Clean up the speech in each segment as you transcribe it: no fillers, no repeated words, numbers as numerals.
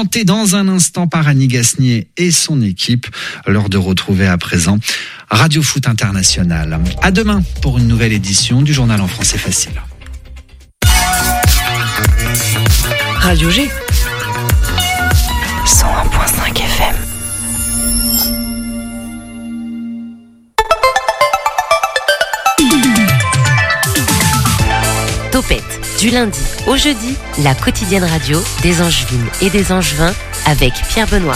commenté dans un instant par Annie Gasnier et son équipe. L'heure de retrouver à présent Radio Foot International. À demain pour une nouvelle édition du journal en français facile. Radio G 101.5 FM. Topette, du lundi au jeudi, la quotidienne radio des Angevines et des Angevins avec Pierre Benoît.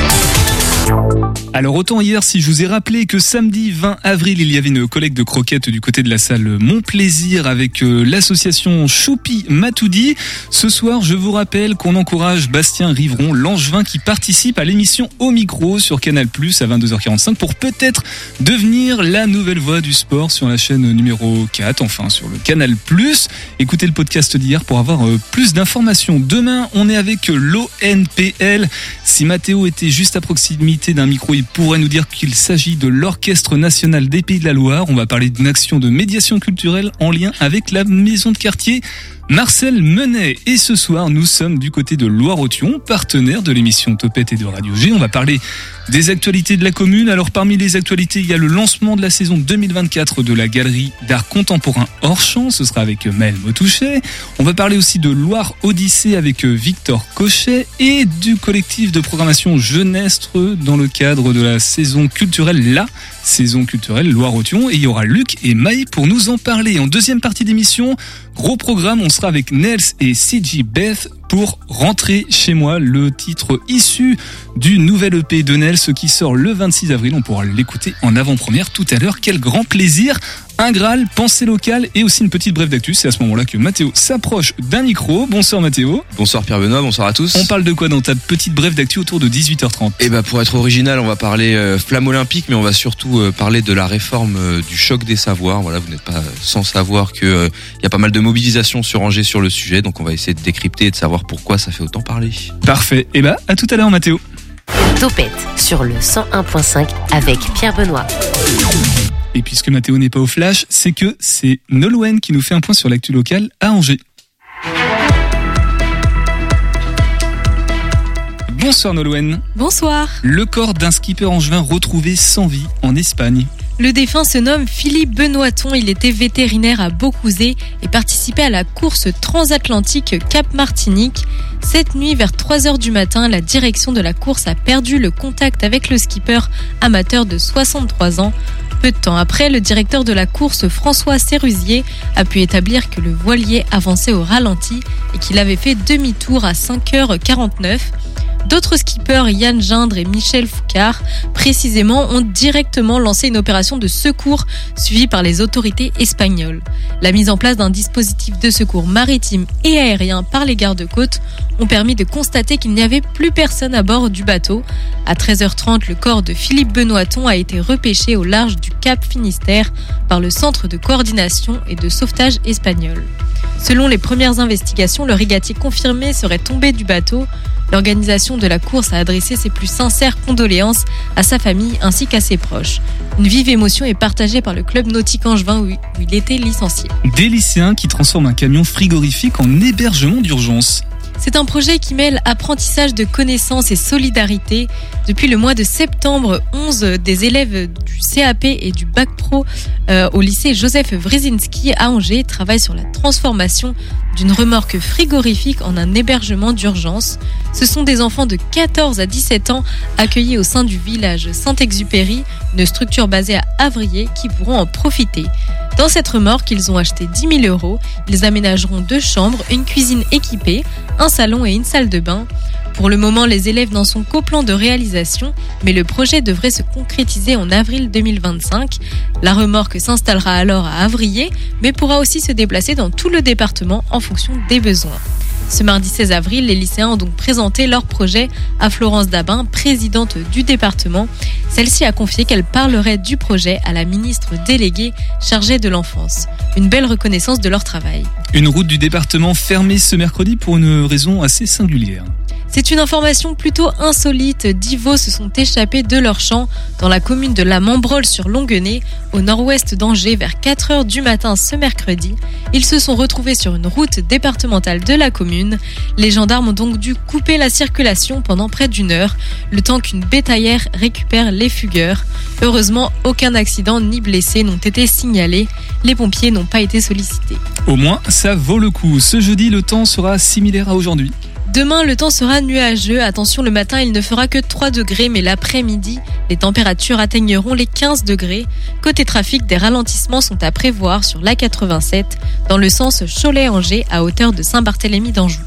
Alors autant hier, si je vous ai rappelé que samedi 20 avril, il y avait une collecte de croquettes du côté de la salle Mon Plaisir avec l'association Choupi Matoudi. Ce soir, je vous rappelle qu'on encourage Bastien Rivron, l'Angevin, qui participe à l'émission Au Micro sur Canal+, à 22h45 pour peut-être devenir la nouvelle voix du sport sur la chaîne numéro 4, enfin sur le Canal+. Écoutez le podcast d'hier pour avoir plus d'informations. Demain, on est avec l'ONPL. Si Mathéo était juste à proximité d'un micro, il pourrait nous dire qu'il s'agit de l'Orchestre National des Pays de la Loire. On va parler d'une action de médiation culturelle en lien avec la maison de quartier Marcel Menet. Et ce soir, nous sommes du côté de Loire-Othion, partenaire de l'émission Topette et de Radio G. On va parler des actualités de la commune. Alors parmi les actualités, il y a le lancement de la saison 2024 de la Galerie d'Art Contemporain Hors-Champ. Ce sera avec Maël Motouchet. On va parler aussi de Loire Odyssée avec Victor Cochet et du collectif de programmation Jeunesse dans le cadre de la saison culturelle, saison culturelle Loire-Othion. Et il y aura Luc et Maë pour nous en parler. En deuxième partie d'émission, gros programme, on sera avec Nels et CJ Beth pour Rentrer chez moi, le titre issu du nouvel EP de Nels qui sort le 26 avril. On pourra l'écouter en avant-première tout à l'heure. Quel grand plaisir! Un Graal, pensée locale et aussi une petite brève d'actu. C'est à ce moment-là que Mathéo s'approche d'un micro. Bonsoir Mathéo. Bonsoir Pierre Benoît, bonsoir à tous. On parle de quoi dans ta petite brève d'actu autour de 18h30? Eh ben pour être original, on va parler flamme olympique, mais on va surtout parler de la réforme du choc des savoirs. Voilà, vous n'êtes pas sans savoir que y a pas mal de mobilisation sur Angers sur le sujet, donc on va essayer de décrypter et de savoir pourquoi ça fait autant parler. Parfait. Eh ben à tout à l'heure Mathéo. Topette sur le 101.5 avec Pierre Benoît. Et puisque Mathéo n'est pas au flash, c'est que c'est Nolwenn qui nous fait un point sur l'actu locale à Angers. Bonsoir Nolwenn. Bonsoir. Le corps d'un skipper angevin retrouvé sans vie en Espagne. Le défunt se nomme Philippe Benoîton, il était vétérinaire à Beaucouzé et participait à la course transatlantique Cap-Martinique. Cette nuit, vers 3h du matin, la direction de la course a perdu le contact avec le skipper amateur de 63 ans. Peu de temps après, le directeur de la course, François Sérusier, a pu établir que le voilier avançait au ralenti et qu'il avait fait demi-tour à 5h49. D'autres skippers, Yann Gindre et Michel Foucard, précisément, ont directement lancé une opération de secours suivie par les autorités espagnoles. La mise en place d'un dispositif de secours maritime et aérien par les gardes-côtes ont permis de constater qu'il n'y avait plus personne à bord du bateau. À 13h30, le corps de Philippe Benoîton a été repêché au large du Cap Finistère par le Centre de coordination et de sauvetage espagnol. Selon les premières investigations, le régatier confirmé serait tombé du bateau. L'organisation de la course a adressé ses plus sincères condoléances à sa famille ainsi qu'à ses proches. Une vive émotion est partagée par le club nautique angevin où il était licencié. Des lycéens qui transforment un camion frigorifique en hébergement d'urgence. C'est un projet qui mêle apprentissage de connaissances et solidarité. Depuis le mois de septembre, 11 des élèves du CAP et du Bac Pro au lycée Joseph Wrezinski à Angers travaillent sur la transformation d'une remorque frigorifique en un hébergement d'urgence. Ce sont des enfants de 14 à 17 ans accueillis au sein du village Saint-Exupéry, une structure basée à Avrier qui pourront en profiter. Dans cette remorque, ils ont acheté 10 000 €. Ils aménageront 2 chambres, une cuisine équipée, un salon et une salle de bain. Pour le moment, les élèves n'en sont qu'au plan de réalisation, mais le projet devrait se concrétiser en avril 2025. La remorque s'installera alors à Avrier, mais pourra aussi se déplacer dans tout le département en fonction des besoins. Ce mardi 16 avril, les lycéens ont donc présenté leur projet à Florence Dabin, présidente du département. Celle-ci a confié qu'elle parlerait du projet à la ministre déléguée chargée de l'enfance. Une belle reconnaissance de leur travail. Une route du département fermée ce mercredi pour une raison assez singulière. C'est une information plutôt insolite. 10 veaux se sont échappés de leur champ dans la commune de la Membrolle sur Longuenay, au nord-ouest d'Angers, vers 4h du matin ce mercredi. Ils se sont retrouvés sur une route départementale de la commune. une. Les gendarmes ont donc dû couper la circulation pendant près d'1 heure, le temps qu'une bétaillère récupère les fugueurs. Heureusement, aucun accident ni blessé n'ont été signalés. Les pompiers n'ont pas été sollicités. Au moins, ça vaut le coup. Ce jeudi, le temps sera similaire à aujourd'hui. Demain, le temps sera nuageux. Attention, le matin, il ne fera que 3 degrés, mais l'après-midi, les températures atteigneront les 15 degrés. Côté trafic, des ralentissements sont à prévoir sur l'A87, dans le sens Cholet-Angers, à hauteur de Saint-Barthélemy d'Anjou.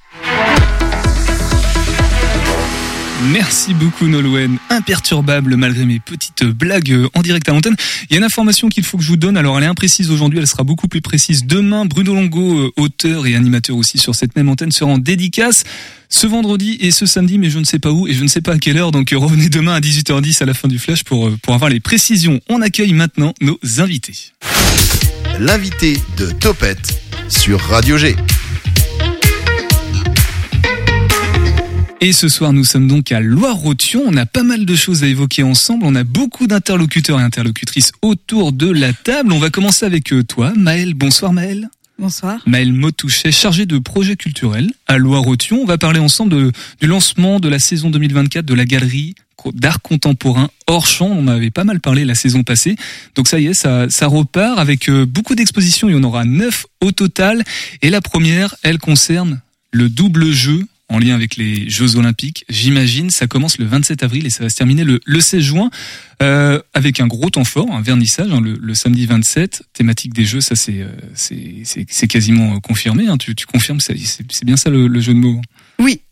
Merci beaucoup Nolwenn, imperturbable malgré mes petites blagues en direct à l'antenne. Il y a une information qu'il faut que je vous donne, alors elle est imprécise aujourd'hui, elle sera beaucoup plus précise demain. Bruno Longo, auteur et animateur aussi sur cette même antenne, sera en dédicace ce vendredi et ce samedi, mais je ne sais pas où et je ne sais pas à quelle heure, donc revenez demain à 18h10 à la fin du flash pour avoir les précisions. On accueille maintenant nos invités. L'invité de Topette sur Radio G. Et ce soir, nous sommes donc à Loire-Othion. On a pas mal de choses à évoquer ensemble. On a beaucoup d'interlocuteurs et interlocutrices autour de la table. On va commencer avec toi, Maëlle. Bonsoir Maëlle. Bonsoir. Maëlle Motouchet, chargée de projets culturels à Loire-Othion. On va parler ensemble du lancement de la saison 2024 de la galerie d'art contemporain hors champ. On en avait pas mal parlé la saison passée. Donc ça y est, ça repart avec beaucoup d'expositions. Il y en aura 9 au total. Et la première, elle concerne le double jeu en lien avec les Jeux Olympiques. J'imagine, ça commence le 27 avril et ça va se terminer le 16 juin avec un gros temps fort, un vernissage le samedi 27. Thématique des Jeux, ça c'est quasiment confirmé. Hein. Tu confirmes, c'est bien ça le jeu de mots. Oui.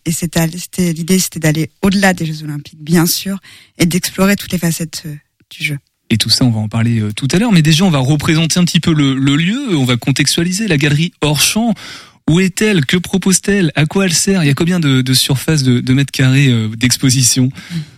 Et l'idée, c'était d'aller au-delà des Jeux Olympiques, bien sûr, et d'explorer toutes les facettes du jeu. Et tout ça, on va en parler tout à l'heure. Mais déjà, on va représenter un petit peu le lieu. On va contextualiser la galerie hors champ. Où est-elle? Que propose-t-elle? À quoi elle sert? Il y a combien de surface de mètres carrés d'exposition?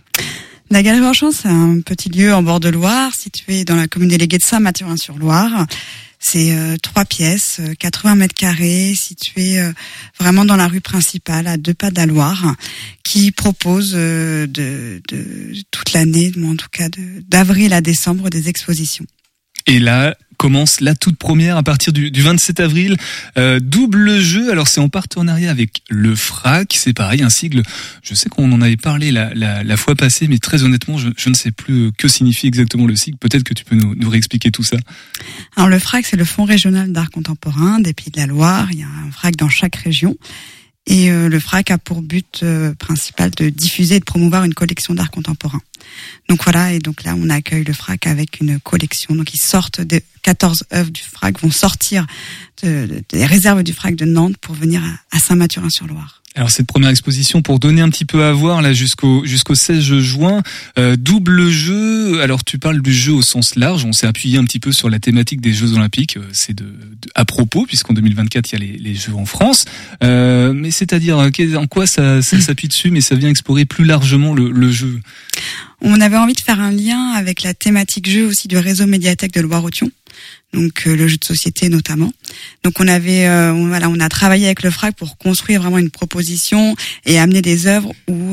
La Galerie hors champ, c'est un petit lieu en bord de Loire, situé dans la commune déléguée de Saint-Mathurin-sur-Loire. C'est 3 pièces, 80 mètres carrés, situé vraiment dans la rue principale, à 2 pas de la Loire, qui propose de toute l'année, en tout cas d'avril à décembre, des expositions. Et là commence la toute première à partir du 27 avril. Double jeu, alors c'est en partenariat avec le FRAC, c'est pareil, un sigle, je sais qu'on en avait parlé la fois passée, mais très honnêtement, je ne sais plus que signifie exactement le sigle. Peut-être que tu peux nous réexpliquer tout ça. Alors le FRAC, c'est le Fonds régional d'art contemporain des Pays de la Loire. Il y a un FRAC dans chaque région. Et le FRAC a pour but principal de diffuser et de promouvoir une collection d'art contemporain. Donc voilà, et donc là on accueille le FRAC avec une collection. Donc ils sortent des 14 œuvres du FRAC, vont sortir des réserves du FRAC de Nantes pour venir à Saint-Mathurin-sur-Loire. Alors cette première exposition, pour donner un petit peu à voir là jusqu'au 16 juin, double jeu. Alors tu parles du jeu au sens large, on s'est appuyé un petit peu sur la thématique des Jeux Olympiques, c'est à propos puisqu'en 2024 il y a les Jeux en France. Mais c'est-à-dire en quoi ça s'appuie dessus, mais ça vient explorer plus largement le jeu. On avait envie de faire un lien avec la thématique jeu aussi du réseau médiathèque de Loire-Othion. Donc le jeu de société notamment. Donc on a travaillé avec le FRAC pour construire vraiment une proposition et amener des œuvres où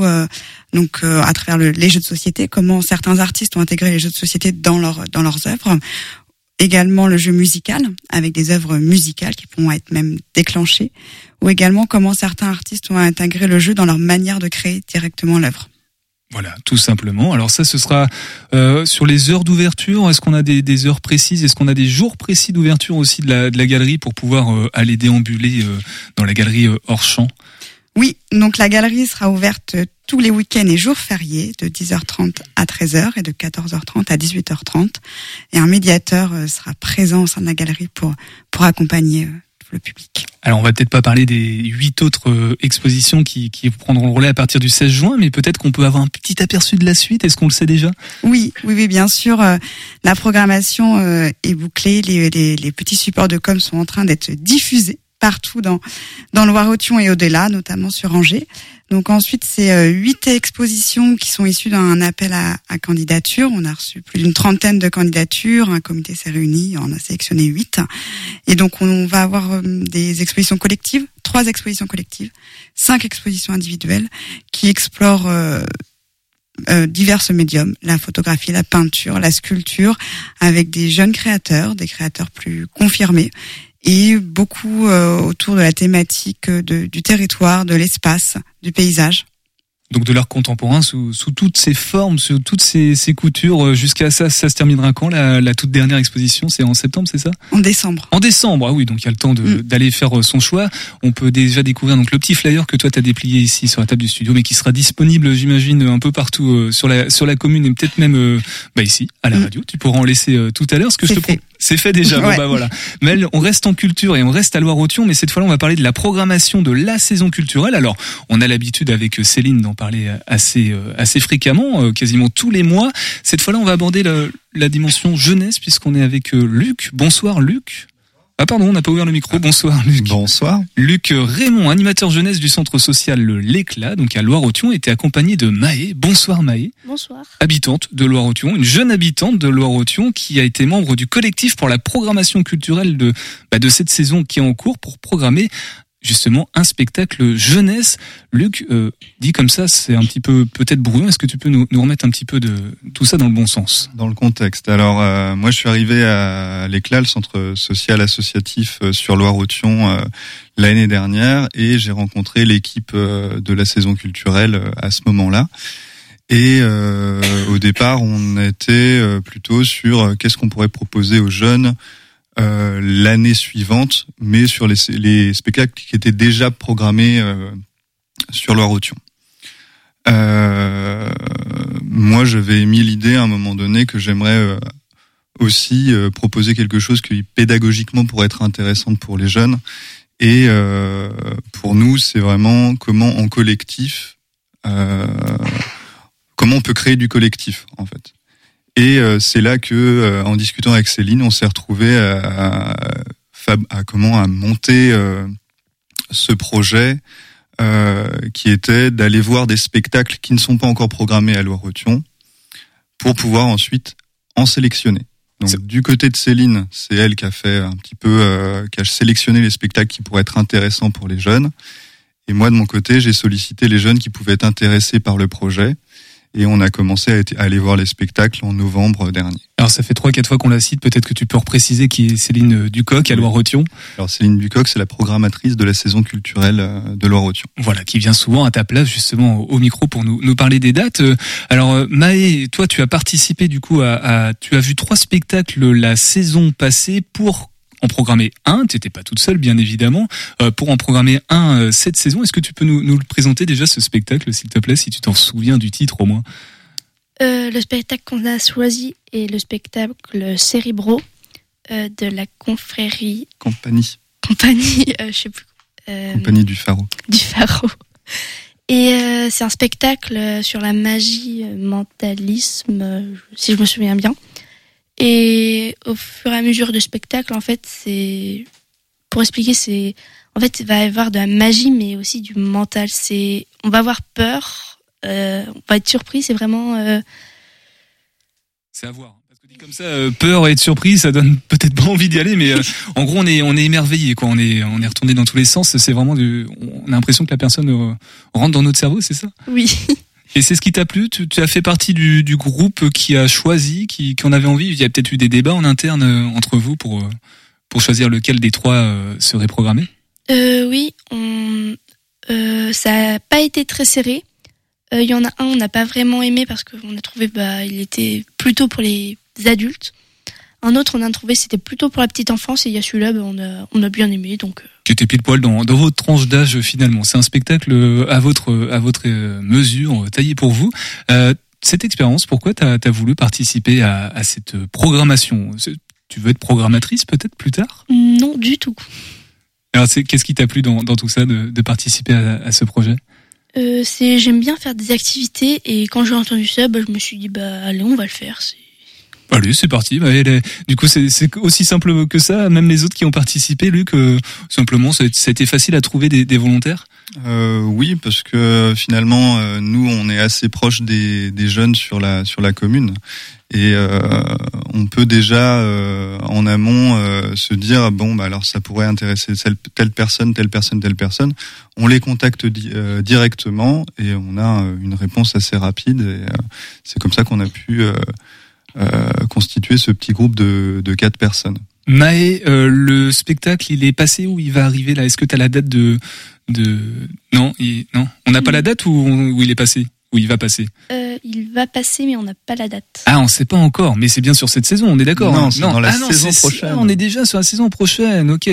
à travers les jeux de société, comment certains artistes ont intégré les jeux de société dans leurs œuvres. Également le jeu musical avec des œuvres musicales qui pourront être même déclenchées, ou également comment certains artistes ont intégré le jeu dans leur manière de créer directement l'œuvre. Voilà, tout simplement. Alors ça, ce sera sur les heures d'ouverture. Est-ce qu'on a des heures précises? Est-ce qu'on a des jours précis d'ouverture aussi de la galerie pour pouvoir aller déambuler dans la galerie hors champ? Oui, donc la galerie sera ouverte tous les week-ends et jours fériés de 10h30 à 13h et de 14h30 à 18h30. Et un médiateur sera présent au sein de la galerie pour accompagner le public. Alors on va peut-être pas parler des 8 autres expositions qui prendront le relais à partir du 16 juin, mais peut-être qu'on peut avoir un petit aperçu de la suite. Est-ce qu'on le sait déjà? Oui, bien sûr. La programmation est bouclée. Les petits supports de com sont en train d'être diffusés partout dans Loire-Othion et au-delà, notamment sur Angers. Donc ensuite, c'est 8 expositions qui sont issues d'un appel à candidature. On a reçu plus d'une 30aine de candidatures. Un comité s'est réuni, on a sélectionné 8. Et donc on va avoir des expositions collectives, 3 expositions collectives, 5 expositions individuelles qui explorent divers médiums, la photographie, la peinture, la sculpture, avec des jeunes créateurs, des créateurs plus confirmés, et beaucoup autour de la thématique du territoire, de l'espace, du paysage. Donc de l'art contemporain sous toutes ses formes, sous toutes ses coutures, jusqu'à ça se terminera quand la toute dernière exposition? C'est en septembre, c'est ça? En décembre. En décembre, ah oui, donc il y a le temps d'aller faire son choix. On peut déjà découvrir donc le petit flyer que toi t'as déplié ici sur la table du studio, mais qui sera disponible, j'imagine, un peu partout sur la commune et peut-être même ici à la radio. Tu pourras en laisser tout à l'heure. Ce que c'est fait déjà. Ouais. Bon voilà. Mel, on reste en culture et on reste à Loire-Othion, mais cette fois-là, on va parler de la programmation de la saison culturelle. Alors, on a l'habitude avec Céline d'en parler assez fréquemment, quasiment tous les mois. Cette fois-là, on va aborder la dimension jeunesse puisqu'on est avec Luc. Bonsoir Luc. Ah pardon, on n'a pas ouvert le micro. Bonsoir Luc. Bonsoir. Luc Raymond, animateur jeunesse du centre social L'Éclat, donc à Loire-Othion, était accompagné de Maë. Bonsoir Maë. Bonsoir. Habitante de Loire-Othion, une jeune habitante de Loire-Othion qui a été membre du collectif pour la programmation culturelle de cette saison qui est en cours pour programmer justement un spectacle jeunesse. Luc, dit comme ça, c'est un petit peu peut-être brouillon. Est-ce que tu peux nous remettre un petit peu de tout ça dans le bon sens? Dans le contexte. Alors, moi, je suis arrivé à l'Éclat, le centre social associatif sur Loire-Othion, l'année dernière, et j'ai rencontré l'équipe de la saison culturelle à ce moment-là. Et au départ, on était plutôt sur qu'est-ce qu'on pourrait proposer aux jeunes l'année suivante, mais sur les spectacles qui étaient déjà programmés sur Loire-Othion. Moi, j'avais émis l'idée à un moment donné que j'aimerais aussi proposer quelque chose qui pédagogiquement pourrait être intéressant pour les jeunes. Et pour nous, c'est vraiment comment en collectif, comment on peut créer du collectif en fait. Et c'est là que, en discutant avec Céline, on s'est retrouvé à monter ce projet qui était d'aller voir des spectacles qui ne sont pas encore programmés à Loire-Othion pour pouvoir ensuite en sélectionner. Donc du côté de Céline, c'est elle qui a fait un petit peu, qui a sélectionné les spectacles qui pourraient être intéressants pour les jeunes. Et moi de mon côté, j'ai sollicité les jeunes qui pouvaient être intéressés par le projet. Et on a commencé à aller voir les spectacles en novembre dernier. Alors ça fait 3-4 fois qu'on la cite, peut-être que tu peux repréciser qui est Céline Ducoq à Loire-Othion. Alors Céline Ducoq, c'est la programmatrice de la saison culturelle de Loire-Othion. Voilà, qui vient souvent à ta place justement au micro pour nous parler des dates. Alors Maë, toi tu as participé du coup tu as vu 3 spectacles la saison passée pour en programmer un, tu n'étais pas toute seule bien évidemment, pour en programmer un cette saison. Est-ce que tu peux nous le présenter déjà ce spectacle s'il te plaît, si tu t'en souviens du titre au moins? Le spectacle qu'on a choisi est le spectacle Cérébro de la confrérie... Compagnie, je sais plus. Compagnie du Pharaon. Du Pharaon. Et c'est un spectacle sur la magie, mentalisme, si je me souviens bien. Et au fur et à mesure du spectacle, en fait, pour expliquer, en fait, il va y avoir de la magie, mais aussi du mental. On va avoir peur, on va être surpris, c'est vraiment... C'est à voir. Parce que dit comme ça, peur et être surpris, ça donne peut-être pas envie d'y aller, mais en gros, on est émerveillé, quoi. On est retourné dans tous les sens. C'est vraiment on a l'impression que la personne rentre dans notre cerveau, c'est ça? Oui. Et c'est ce qui t'a plu? Tu as fait partie du groupe qui a choisi, qui en avait envie? Il y a peut-être eu des débats en interne entre vous pour choisir lequel des 3 serait programmé? Oui, ça n'a pas été très serré. Il y en a un, on n'a pas vraiment aimé parce qu'on a trouvé il était plutôt pour les adultes. Un autre, on a trouvé c'était plutôt pour la petite enfance, et il y a celui-là, on a bien aimé. Donc qui était pile poil dans votre tranche d'âge finalement. C'est un spectacle à votre mesure, taillé pour vous. Cette expérience, pourquoi t'as voulu participer à cette programmation? Tu veux être programmatrice peut-être plus tard? Non, du tout. Alors qu'est-ce qui t'a plu dans tout ça de participer à ce projet? J'aime bien faire des activités, et quand j'ai entendu ça, je me suis dit allez, on va le faire. Allez, c'est parti. Du coup, c'est aussi simple que ça. Même les autres qui ont participé, Luc, simplement, ça a été facile à trouver des volontaires? Oui, parce que finalement, nous, on est assez proche des jeunes sur la commune, et on peut déjà en amont se dire alors ça pourrait intéresser telle personne. On les contacte directement, et on a une réponse assez rapide. Et c'est comme ça qu'on a pu constituer ce petit groupe de 4 personnes. Maë, le spectacle, il est passé ou il va arriver là? Est-ce que tu as la date de... Non, on n'a pas la date ou il est passé? Ou il va passer? Il va passer, mais on n'a pas la date. Ah, on sait pas encore, mais c'est bien sur cette saison, on est d'accord? Non, c'est dans la saison prochaine. On est déjà sur la saison prochaine, ok,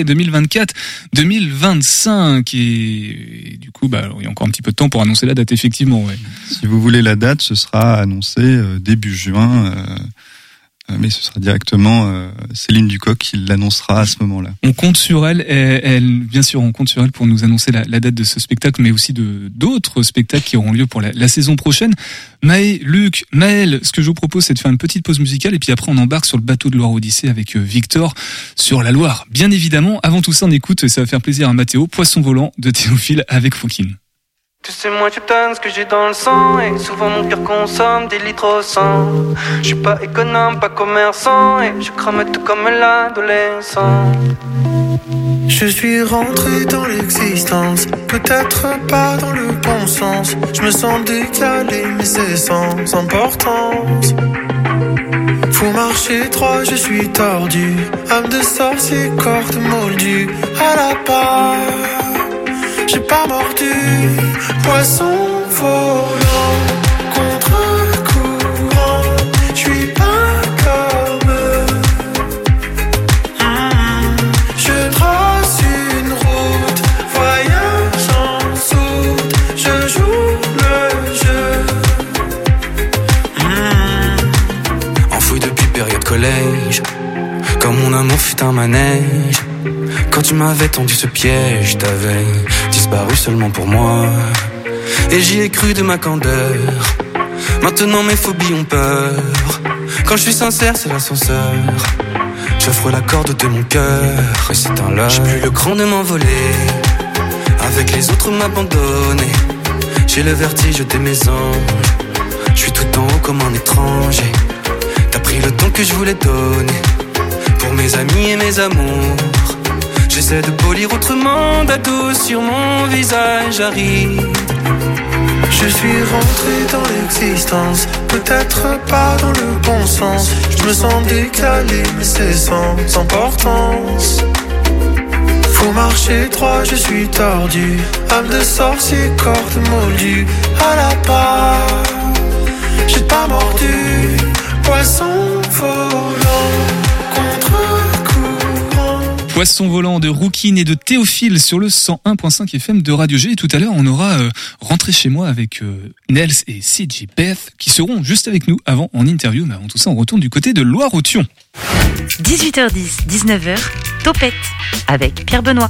2024-2025, et du coup, il y a encore un petit peu de temps pour annoncer la date, effectivement, ouais. Si vous voulez la date, ce sera annoncé début juin, mais ce sera directement Céline Ducoq qui l'annoncera à ce moment-là. On compte sur elle, bien sûr, on compte sur elle pour nous annoncer la date de ce spectacle, mais aussi d'autres spectacles qui auront lieu pour la saison prochaine. Maë, Luc, Maël, ce que je vous propose, c'est de faire une petite pause musicale, et puis après on embarque sur le bateau de Loire Odyssée avec Victor sur la Loire. Bien évidemment, avant tout ça, on écoute, ça va faire plaisir à Mathéo, Poisson volant de Théophile avec Fouquine. Tu sais, moi je donne ce que j'ai dans le sang, et souvent mon cœur consomme des litres au sang. Je suis pas économe, pas commerçant, et je crame tout comme l'adolescent. Je suis rentré dans l'existence, peut-être pas dans le bon sens. Je me sens décalé, mais c'est sans importance. Faut marcher droit, je suis tordu. Âme de sorcier, corde moldue à la part. J'ai pas mordu, poisson volant, contre-courant, j'suis pas comme eux. Je trace une route, voyage en soute, je joue le jeu. Enfoui depuis période collège, comme mon amour fut un manège. Quand tu m'avais tendu ce piège, t'avais disparu seulement pour moi. Et j'y ai cru de ma candeur. Maintenant mes phobies ont peur. Quand je suis sincère, c'est l'ascenseur. J'offre la corde de mon cœur, et c'est un leurre. J'ai plus le cran de m'envoler, avec les autres m'abandonner. J'ai le vertige des mes anges. Je suis tout en haut comme un étranger. T'as pris le temps que je voulais donner, pour mes amis et mes amours. J'essaie de polir autrement, d'ado sur mon visage aride. Je suis rentré dans l'existence, peut-être pas dans le bon sens. Je me sens décalé, mais c'est sans importance. Faut marcher droit, je suis tordu. Âme de sorcier, corde moldue à la part. J'ai pas mordu, poisson volant, contre-courant. Poisson volant de Rouquine et de Théophile sur le 101.5 FM de Radio G. Et tout à l'heure, on aura rentré chez moi avec Nels et CJ Beth qui seront juste avec nous en interview. Mais avant tout ça, on retourne du côté de Loire-Othion. 18h10, 19h, Topette avec Pierre Benoît.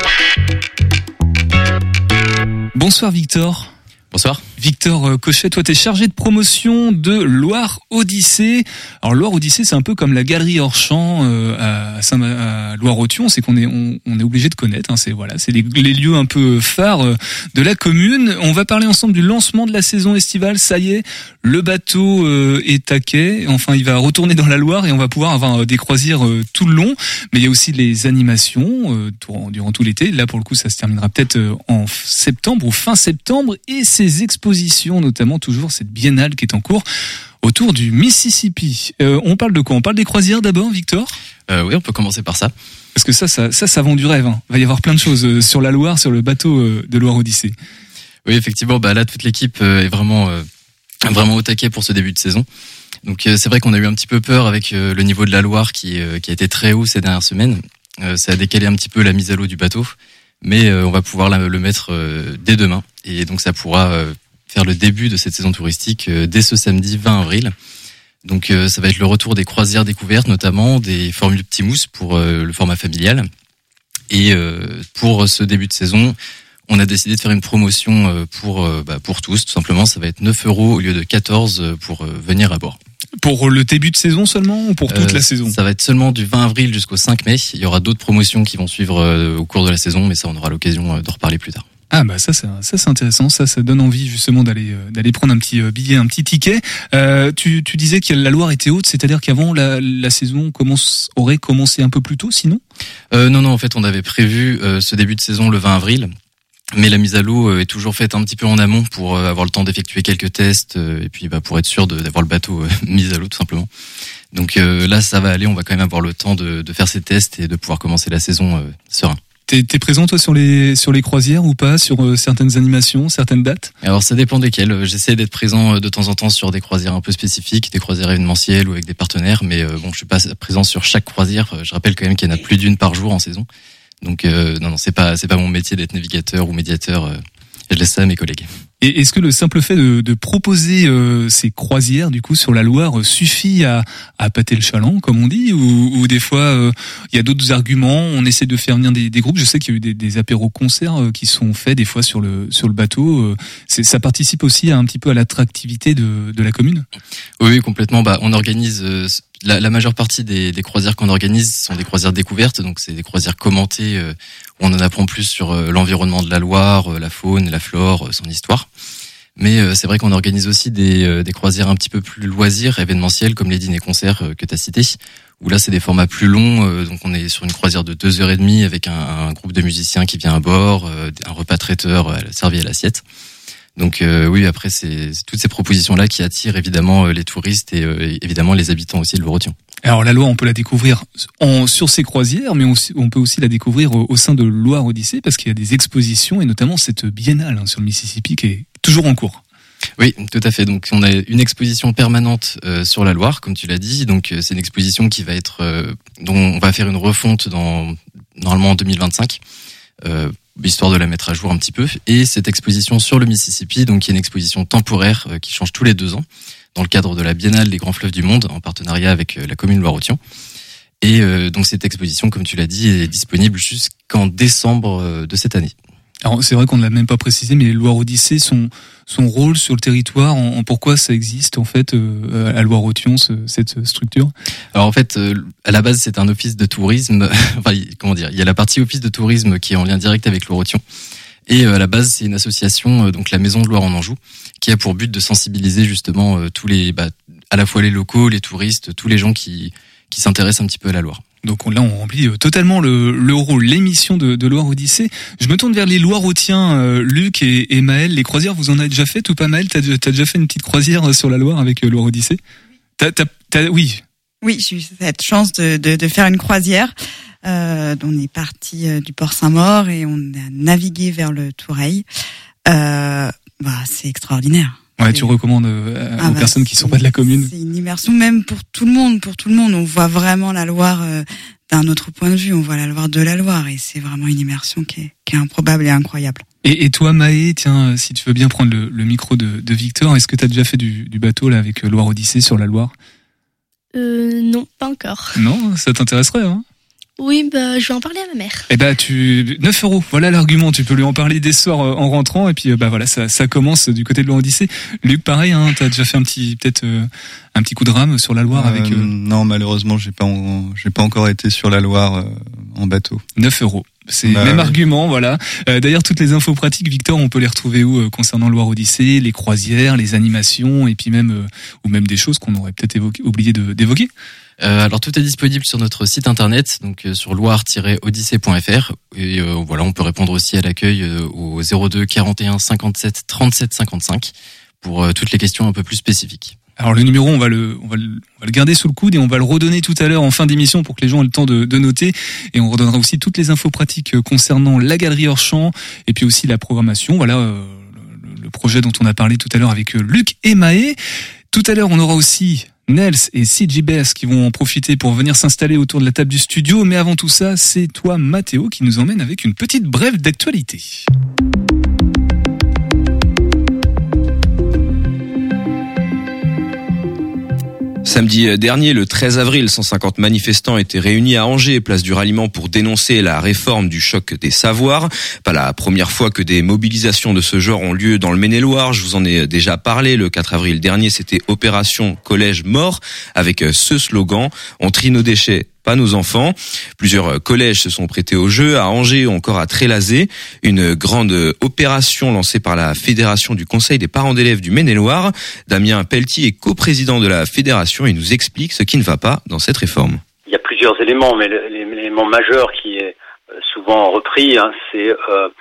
Bonsoir Victor. Bonsoir. Victor Cochet, toi t'es chargé de promotion de Loire Odyssée. Alors Loire Odyssée, c'est un peu comme la galerie hors champ à Loire-Othion, c'est qu'on est obligé de connaître. Hein, c'est les lieux un peu phares de la commune. On va parler ensemble du lancement de la saison estivale. Ça y est, le bateau est à quai. Enfin, il va retourner dans la Loire et on va pouvoir avoir des croisières tout le long. Mais il y a aussi les animations durant tout l'été. Là, pour le coup, ça se terminera peut-être en septembre ou fin septembre, et ces expositions, notamment toujours cette biennale qui est en cours autour du Mississippi. On parle de quoi? On parle des croisières d'abord, Victor? Oui, on peut commencer par ça. Parce que ça vend du rêve. Hein. Il va y avoir plein de choses sur la Loire, sur le bateau de Loire Odyssée. Oui, effectivement, là, toute l'équipe est vraiment au taquet pour ce début de saison. Donc, c'est vrai qu'on a eu un petit peu peur avec le niveau de la Loire qui a été très haut ces dernières semaines. Ça a décalé un petit peu la mise à l'eau du bateau. Mais on va pouvoir le mettre dès demain. Et donc ça pourra faire le début de cette saison touristique dès ce samedi 20 avril. Donc ça va être le retour des croisières découvertes, notamment des formules Petit Mousse pour le format familial. Et pour ce début de saison, on a décidé de faire une promotion pour tous. Tout simplement, ça va être 9 € au lieu de 14 pour venir à bord. Pour le début de saison seulement ou pour toute la saison? Ça va être seulement du 20 avril jusqu'au 5 mai. Il y aura d'autres promotions qui vont suivre au cours de la saison, mais ça, on aura l'occasion d'en reparler plus tard. Ah ça c'est intéressant, ça donne envie justement d'aller prendre un petit billet, un petit ticket. Tu disais que la Loire était haute, c'est-à-dire qu'avant la saison aurait commencé un peu plus tôt, sinon? Non, en fait, on avait prévu ce début de saison le 20 avril. Mais la mise à l'eau est toujours faite un petit peu en amont pour avoir le temps d'effectuer quelques tests et puis pour être sûr d'avoir le bateau mis à l'eau tout simplement. Donc là, ça va aller. On va quand même avoir le temps de faire ces tests et de pouvoir commencer la saison serein. T'es présent toi sur les croisières ou pas, sur certaines animations, certaines dates? Alors ça dépend desquelles. J'essaie d'être présent de temps en temps sur des croisières un peu spécifiques, des croisières événementielles ou avec des partenaires, mais bon, je suis pas présent sur chaque croisière. Je rappelle quand même qu'il y en a plus d'une par jour en saison. Donc non, c'est pas mon métier d'être navigateur ou médiateur. Je laisse ça à mes collègues. Et est-ce que le simple fait de proposer ces croisières du coup sur la Loire suffit à pâter le chaland, comme on dit, ou des fois il y a d'autres arguments, on essaie de faire venir des groupes. Je sais qu'il y a eu des apéros-concerts qui sont faits des fois sur le bateau. Ça participe aussi un petit peu à l'attractivité de la commune. Oui, complètement. On organise la majeure partie des croisières qu'on organise sont des croisières découvertes, donc c'est des croisières commentées où on en apprend plus sur l'environnement de la Loire, la faune, la flore, son histoire. Mais c'est vrai qu'on organise aussi des croisières un petit peu plus loisirs, événementielles, comme les dîners-concerts que tu as cités, où là c'est des formats plus longs, donc on est sur une croisière de 2h30 avec un groupe de musiciens qui vient à bord, un repas traiteur servi à l'assiette. Donc oui, après c'est toutes ces propositions-là qui attirent évidemment les touristes et évidemment les habitants aussi de Loire-Othion. Alors la Loire, on peut la découvrir sur ces croisières, mais on peut aussi la découvrir au sein de Loire Odyssée, parce qu'il y a des expositions et notamment cette biennale sur le Mississippi qui est toujours en cours. Oui, tout à fait. Donc on a une exposition permanente sur la Loire, comme tu l'as dit. Donc c'est une exposition qui va être dont on va faire une refonte normalement en 2025. Histoire de la mettre à jour un petit peu. Et cette exposition sur le Mississippi, donc qui est une exposition temporaire qui change tous les 2 ans, dans le cadre de la Biennale des Grands Fleuves du Monde, en partenariat avec la commune de Loire-Othion. Et donc cette exposition, comme tu l'as dit, est disponible jusqu'en décembre de cette année. Alors c'est vrai qu'on ne l'a même pas précisé, mais Loire Odyssée, son rôle sur le territoire, en pourquoi ça existe en fait à Loire-Othion, cette structure? Alors en fait, à la base c'est un office de tourisme. Enfin, comment dire, il y a la partie office de tourisme qui est en lien direct avec Loire-Othion, et à la base c'est une association, donc la Maison de Loire en Anjou, qui a pour but de sensibiliser justement tous les, à la fois les locaux, les touristes, tous les gens qui s'intéressent un petit peu à la Loire. Donc là, on remplit totalement le rôle, l'émission de Loire Odyssée. Je me tourne vers les Loire-Othiens, Luc et Maël. Les croisières, vous en avez déjà fait ou pas, Maël? T'as déjà fait une petite croisière sur la Loire avec Loire Odyssée? Oui. Oui, j'ai eu cette chance de faire une croisière. On est parti du Port Saint-Maur et on a navigué vers le Toureil. C'est extraordinaire. Ouais, tu recommandes aux personnes qui sont pas de la commune? C'est une immersion même pour tout le monde. On voit vraiment la Loire d'un autre point de vue. On voit la Loire de la Loire et c'est vraiment une immersion qui est improbable et incroyable. Et toi, Maë, tiens, si tu veux bien prendre le micro de Victor, est-ce que tu as déjà fait du bateau là avec Loire Odyssée sur la Loire? Non, pas encore. Non, ça t'intéresserait, hein? Oui, je vais en parler à ma mère. 9 €, voilà l'argument. Tu peux lui en parler dès ce soir en rentrant, et puis voilà, ça commence du côté de Loire Odyssée. Luc, pareil, hein, t'as déjà fait un petit coup de rame sur la Loire avec. Non, malheureusement, j'ai pas encore été sur la Loire en bateau. 9 €. C'est le même argument, voilà. D'ailleurs, toutes les infos pratiques, Victor, on peut les retrouver où concernant Loire Odyssée, les croisières, les animations, et puis même des choses qu'on aurait peut-être oublié d'évoquer. Alors tout est disponible sur notre site internet, donc sur loire-odyssée.fr, et voilà, on peut répondre aussi à l'accueil au 02 41 57 37 55 pour toutes les questions un peu plus spécifiques. Alors le numéro, on va le garder sous le coude et on va le redonner tout à l'heure en fin d'émission pour que les gens aient le temps de noter, et on redonnera aussi toutes les infos pratiques concernant la galerie hors champ et puis aussi la programmation. Voilà le projet dont on a parlé tout à l'heure avec Luc et Maë. Tout à l'heure, on aura aussi Nels et CG Bass qui vont en profiter pour venir s'installer autour de la table du studio. Mais avant tout ça, c'est toi, Mathéo, qui nous emmène avec une petite brève d'actualité. Samedi dernier, le 13 avril, 150 manifestants étaient réunis à Angers, place du Ralliement, pour dénoncer la réforme du choc des savoirs. Pas la première fois que des mobilisations de ce genre ont lieu dans le Maine-et-Loire. Je vous en ai déjà parlé. Le 4 avril dernier, c'était Opération Collège Mort, avec ce slogan: on trie nos déchets, pas nos enfants. Plusieurs collèges se sont prêtés au jeu, à Angers ou encore à Trélazé. Une grande opération lancée par la Fédération du Conseil des parents d'élèves du Maine-et-Loire. Damien Pelletier est coprésident de la fédération et nous explique ce qui ne va pas dans cette réforme. Il y a plusieurs éléments, mais l'élément majeur qui est souvent repris, c'est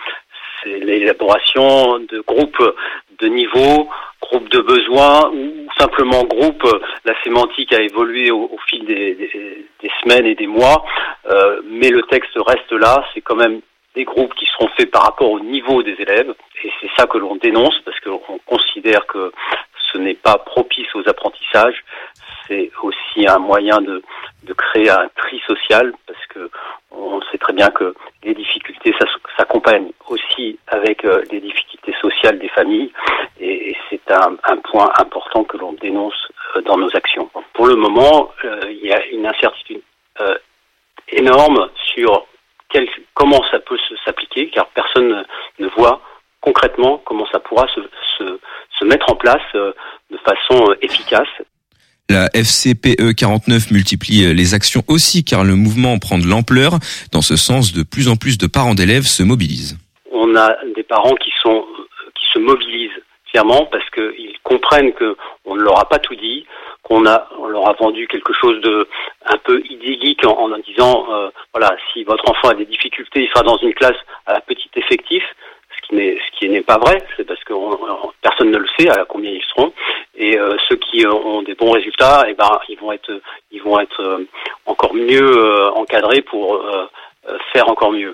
l'élaboration de groupes de niveau, groupes de besoins, où simplement groupe, la sémantique a évolué au fil des semaines et des mois, mais le texte reste là. C'est quand même des groupes qui seront faits par rapport au niveau des élèves, et c'est ça que l'on dénonce, parce qu'on considère que ce n'est pas propice aux apprentissages. C'est aussi un moyen de créer un tri social, parce que on sait très bien que les difficultés s'accompagnent aussi avec les difficultés sociales des familles, et c'est un point important que l'on dénonce dans nos actions. Pour le moment, il y a une incertitude énorme sur comment ça peut s'appliquer, car personne ne voit concrètement comment ça pourra se mettre en place de façon efficace. La FCPE 49 multiplie les actions aussi, car le mouvement prend de l'ampleur. Dans ce sens, de plus en plus de parents d'élèves se mobilisent. On a des parents qui se mobilisent clairement parce qu'ils comprennent que on ne leur a pas tout dit, on leur a vendu quelque chose de un peu idyllique en disant voilà, si votre enfant a des difficultés, il sera dans une classe à petit effectif, ce qui n'est pas vrai, c'est parce que personne ne le sait à combien ils seront, et ceux qui ont des bons résultats, eh ben ils vont être encore mieux encadrés pour faire encore mieux.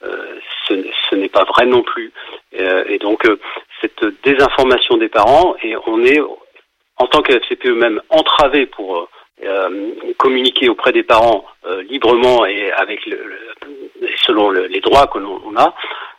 Ce n'est pas vrai non plus, et donc cette désinformation des parents, et on est en tant que FCPE même entravé pour communiquer auprès des parents librement et avec selon les droits que l'on a,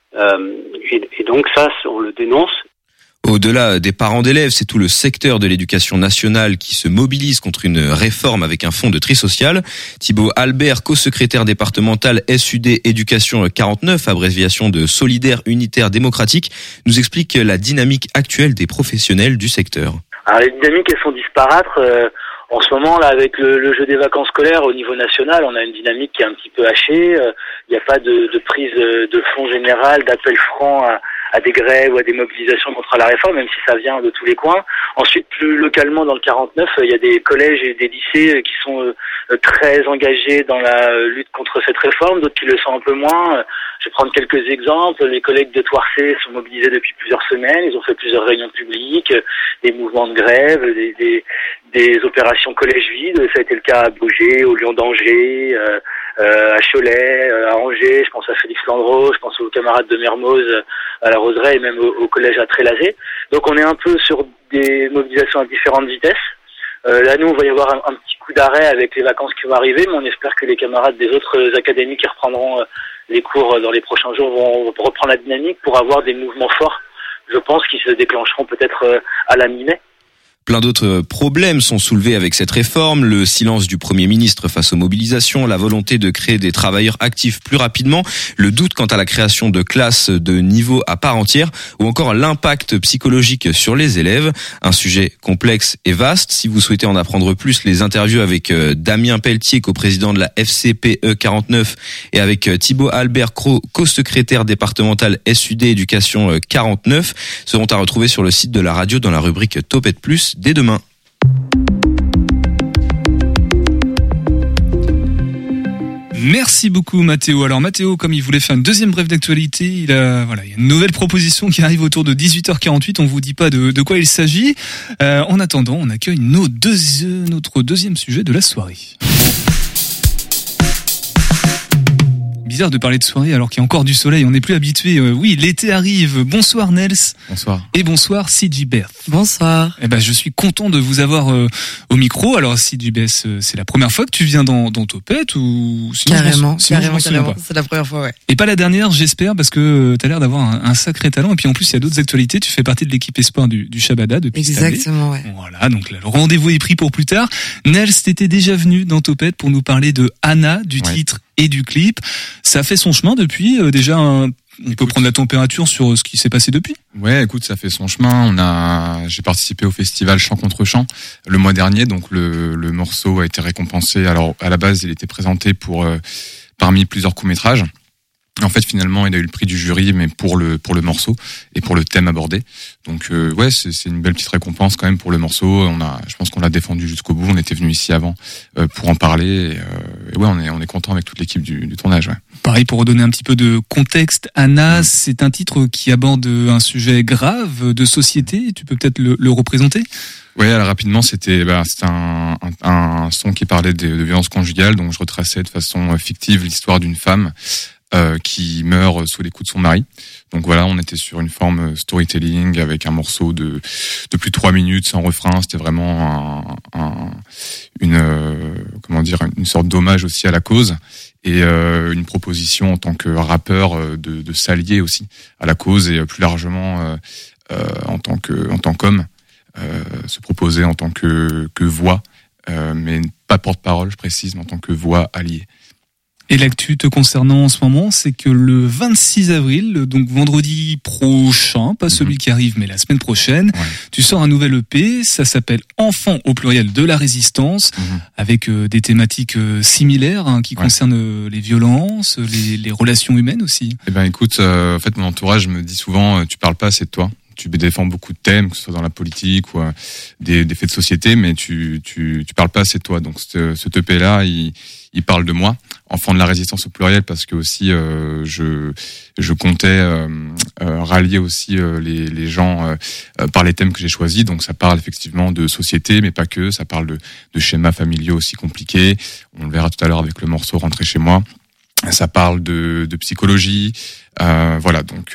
et donc ça on le dénonce. Au-delà des parents d'élèves, c'est tout le secteur de l'éducation nationale qui se mobilise contre une réforme avec un fonds de tri social. Thibaut Albert, co-secrétaire départemental SUD Éducation 49, abréviation de Solidaire Unitaire Démocratique, nous explique la dynamique actuelle des professionnels du secteur. Alors les dynamiques, elles sont disparates. En ce moment, là, avec le jeu des vacances scolaires au niveau national, on a une dynamique qui est un petit peu hachée. Il n'y a pas de prise de fonds général, d'appel franc à des grèves ou à des mobilisations contre la réforme, même si ça vient de tous les coins. Ensuite, plus localement, dans le 49, il y a des collèges et des lycées qui sont très engagés dans la lutte contre cette réforme, d'autres qui le sont un peu moins. Je vais prendre quelques exemples. Les collègues de Thouarcé sont mobilisés depuis plusieurs semaines. Ils ont fait plusieurs réunions publiques, des mouvements de grève, des opérations collège vide. Ça a été le cas à Beaugé, au Lyon d'Angers, à Cholet, à Angers. Je pense à Félix Landreau, je pense aux camarades de Mermoz à la Roseraie et même au collège à Trélazé. Donc on est un peu sur des mobilisations à différentes vitesses. Là, nous, on va y avoir un petit coup d'arrêt avec les vacances qui vont arriver, mais on espère que les camarades des autres académies qui reprendront les cours dans les prochains jours vont reprendre la dynamique pour avoir des mouvements forts, je pense, qui se déclencheront peut-être à la mi-mai. Plein d'autres problèmes sont soulevés avec cette réforme, le silence du Premier ministre face aux mobilisations, la volonté de créer des travailleurs actifs plus rapidement, le doute quant à la création de classes de niveau à part entière, ou encore l'impact psychologique sur les élèves. Un sujet complexe et vaste. Si vous souhaitez en apprendre plus, les interviews avec Damien Pelletier, co-président de la FCPE 49, et avec Thibaut Albert, co-secrétaire départemental SUD Éducation 49, seront à retrouver sur le site de la radio dans la rubrique Topette Plus dès demain. Merci beaucoup Mathéo. Alors Mathéo, comme il voulait faire une deuxième brève d'actualité, il y a une nouvelle proposition qui arrive autour de 18h48. On vous dit pas de quoi il s'agit. En attendant, on accueille notre deuxième sujet de la soirée. Bizarre de parler de soirée alors qu'il y a encore du soleil, on n'est plus habitué. Oui, l'été arrive. Bonsoir Nels. Bonsoir. Et bonsoir Sidji Berth. Bonsoir. Eh ben, je suis content de vous avoir au micro. Alors Sidji Berth, c'est la première fois que tu viens dans Topette ou sinon, Carrément. Pas. C'est la première fois, ouais. Et pas la dernière, j'espère, parce que tu as l'air d'avoir un sacré talent. Et puis en plus, il y a d'autres actualités. Tu fais partie de l'équipe espoir du Shabada depuis cette année. Exactement, ouais. Voilà, donc là, le rendez-vous est pris pour plus tard. Nels, t'étais déjà venu dans Topette pour nous parler de Anna, du titre et du clip. Ça a fait son chemin depuis. On peut prendre la température sur ce qui s'est passé depuis. Ouais, écoute, ça fait son chemin. J'ai participé au festival Chant contre Chant le mois dernier, donc le morceau a été récompensé. Alors à la base, il était présenté parmi plusieurs courts-métrages. En fait, finalement, il a eu le prix du jury, mais pour le morceau et pour le thème abordé. Donc, c'est une belle petite récompense quand même pour le morceau. Je pense qu'on l'a défendu jusqu'au bout. On était venu ici avant pour en parler. Et ouais, on est content avec toute l'équipe du tournage. Ouais. Pareil, pour redonner un petit peu de contexte, Anna, c'est un titre qui aborde un sujet grave de société. Tu peux peut-être le représenter ? Ouais, alors rapidement, c'était un son qui parlait de violences conjugales, donc je retraçais de façon fictive l'histoire d'une femme qui meurt sous les coups de son mari. Donc voilà, on était sur une forme storytelling avec un morceau de plus de 3 minutes sans refrain. C'était vraiment une sorte d'hommage aussi à la cause et une proposition en tant que rappeur de s'allier aussi à la cause et plus largement en tant qu'homme. Se proposer en tant que voix, mais pas porte-parole, je précise, mais en tant que voix alliée. Et l'actu te concernant en ce moment, c'est que le 26 avril, donc vendredi prochain, pas celui qui arrive, mais la semaine prochaine, tu sors un nouvel EP, ça s'appelle Enfants au pluriel de la résistance, avec des thématiques similaires qui concernent les violences, les relations humaines aussi. Eh ben écoute, en fait mon entourage me dit souvent, tu parles pas assez de toi. Tu défends beaucoup de thèmes, que ce soit dans la politique ou des faits de société, mais tu parles pas assez de toi. Donc ce EP-là, il parle de moi, enfant de la résistance au pluriel, parce que aussi je comptais rallier aussi les gens par les thèmes que j'ai choisis. Donc ça parle effectivement de société, mais pas que. Ça parle de schémas familiaux aussi compliqués. On le verra tout à l'heure avec le morceau Rentrer chez moi. Ça parle de psychologie, voilà. Donc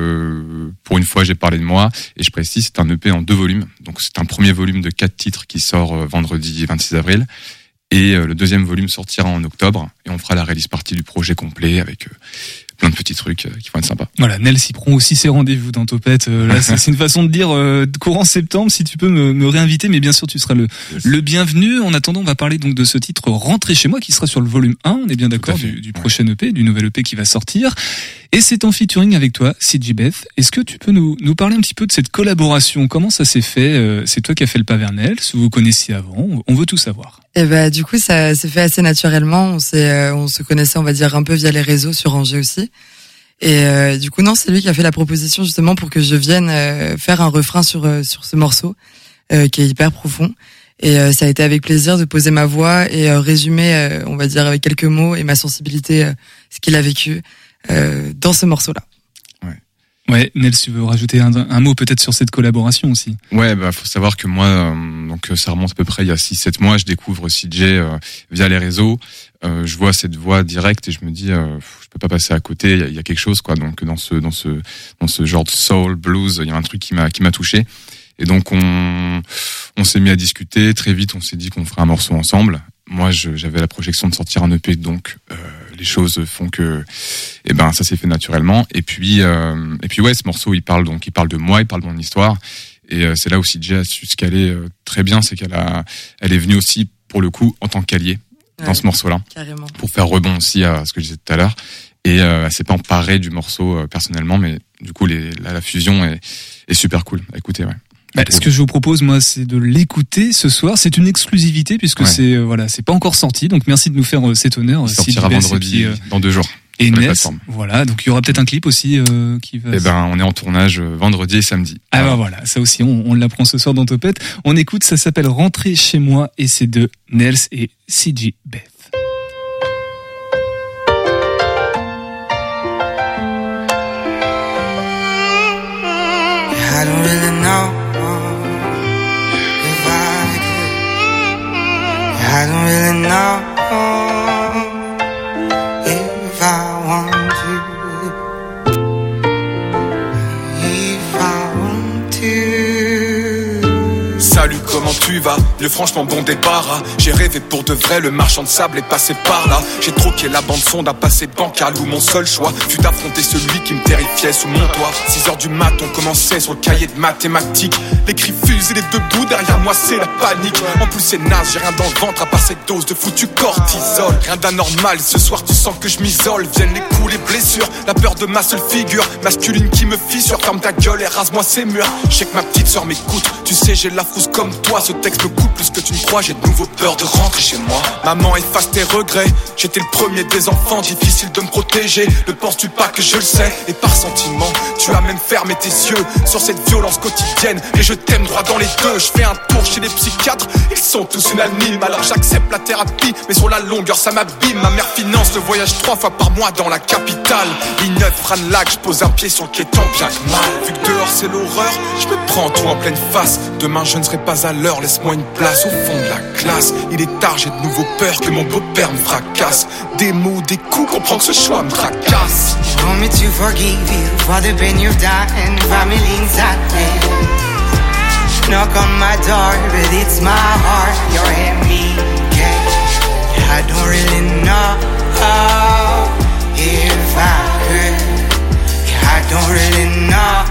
pour une fois, j'ai parlé de moi et je précise, c'est un EP en 2 volumes. Donc c'est un premier volume de 4 titres qui sort vendredi 26 avril et le deuxième volume sortira en octobre et on fera la release party du projet complet avec plein de petits trucs qui vont être sympas. Voilà, Nels y prend aussi ses rendez-vous dans Topette. Là, c'est une façon de dire courant septembre, si tu peux me réinviter, mais bien sûr, tu seras le bienvenu. En attendant, on va parler donc de ce titre Rentrer chez moi qui sera sur le volume 1, on est bien d'accord, du prochain EP, du nouvel EP qui va sortir. Et c'est en featuring avec toi, CJ Beth. Est-ce que tu peux nous parler un petit peu de cette collaboration? Comment ça s'est fait? C'est toi qui as fait le pas vers Nels, vous vous connaissiez avant? On veut tout savoir. Et bah, du coup, ça s'est fait assez naturellement. On se connaissait, on va dire, un peu via les réseaux sur Angers aussi. Et du coup, non, c'est lui qui a fait la proposition justement pour que je vienne faire un refrain sur ce morceau qui est hyper profond. Et ça a été avec plaisir de poser ma voix et résumer, on va dire, avec quelques mots et ma sensibilité, ce qu'il a vécu dans ce morceau-là. Ouais, Nels, tu veux rajouter un mot peut-être sur cette collaboration aussi? Ouais, faut savoir que moi, donc ça remonte à peu près il y a 6-7 mois, je découvre CJ via les réseaux. Je vois cette voix directe et je me dis, je peux pas passer à côté. Il y a quelque chose, quoi. Donc dans ce genre de soul blues, il y a un truc qui m'a touché. Et donc on s'est mis à discuter. Très vite, on s'est dit qu'on ferait un morceau ensemble. Moi, j'avais la projection de sortir un EP, donc les choses font que, ça s'est fait naturellement. Et puis ouais, ce morceau, il parle de moi, il parle de mon histoire. Et c'est là où CJ a su se caler très bien, c'est elle est venue aussi pour le coup en tant qu'alliée dans ce morceau-là, carrément, pour faire rebond aussi à ce que je disais tout à l'heure. Et elle s'est pas emparée du morceau personnellement, mais du coup la fusion est super cool à écouter, ouais. Ce que je vous propose, moi, c'est de l'écouter ce soir. C'est une exclusivité puisque c'est pas encore sorti. Donc merci de nous faire cet honneur. Il sortira vendredi, dans 2 jours. Et Nels, voilà. Donc il y aura peut-être un clip aussi qui va. On est en tournage vendredi et samedi. Ah voilà, ça aussi on l'apprend ce soir dans Topette. On écoute, ça s'appelle Rentrer chez moi et c'est de Nels et CJ Beth. I don't really know. I don't really know if I want to, if I want to. Salut, comment tu vas? Le franchement bon débarras. J'ai rêvé pour de vrai, le marchand de sable est passé par là. J'ai troqué la bande son d'un passé bancal où mon seul choix fut d'affronter celui qui me terrifiait sous mon toit. 6h du mat, on commençait sur le cahier de mathématiques. Les cris fusent et les debout derrière moi c'est la panique. En plus c'est naze, j'ai rien dans le ventre à part cette dose de foutu cortisol. Rien d'anormal, ce soir tu sens que je m'isole. Viennent les coups, les blessures, la peur de ma seule figure masculine qui me fissure. Ferme ta gueule et rase-moi ces murs. Je sais que ma petite soeur m'écoute, tu sais j'ai la frousse comme toi. Ce texte me coûte plus que tu ne crois, j'ai de nouveau peur de rentrer chez moi. Maman efface tes regrets, j'étais le premier des enfants, difficile de me protéger. Ne penses-tu pas que je le sais? Et par sentiment, tu as même fermé tes yeux sur cette violence quotidienne. Et je t'aime droit dans les deux, je fais un tour chez les psychiatres, ils sont tous unanimes. Alors j'accepte la thérapie, mais sur la longueur ça m'abîme. Ma mère finance le voyage 3 fois par mois dans la capitale. Ligne 9, Ranelagh, je pose un pied sur le quai tant bien que mal. Vu que dehors c'est l'horreur, je me prends tout en pleine face. Demain je ne serai pas à l'heure, laisse-moi une place au fond de la classe. Il est tard, j'ai de nouveau peur que mon beau-père me fracasse. Des mots, des coups, comprends que ce choix me tracasse. You want me to forgive you for the pain you've done, family inside me. Knock on my door, but it's my heart you're in me. Yeah, I don't really know if I could. Yeah, I don't really know